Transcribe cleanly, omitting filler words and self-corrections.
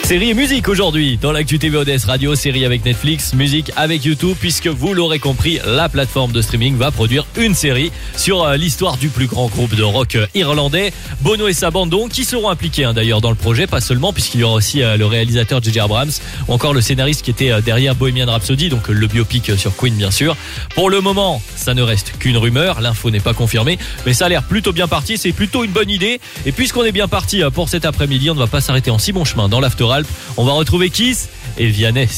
Série et musique aujourd'hui dans l'actu TVODS Radio, série avec Netflix, musique avec YouTube, puisque vous l'aurez compris, la plateforme de streaming va produire une série sur l'histoire du plus grand groupe de rock irlandais, Bono et sa bande donc, qui seront impliqués d'ailleurs dans le projet, pas seulement, puisqu'il y aura aussi le réalisateur J.J. Abrams, ou encore le scénariste qui était derrière Bohemian Rhapsody, donc le biopic sur Queen bien sûr. Pour le moment, ça ne reste qu'une rumeur, l'info n'est pas confirmée, mais ça a l'air plutôt bien parti, c'est plutôt une bonne idée. Et puisqu'on est bien parti pour cet après-midi, on ne va pas s'arrêter en si bon chemin dans l'After Alpes. On va retrouver Kiss et Vianney.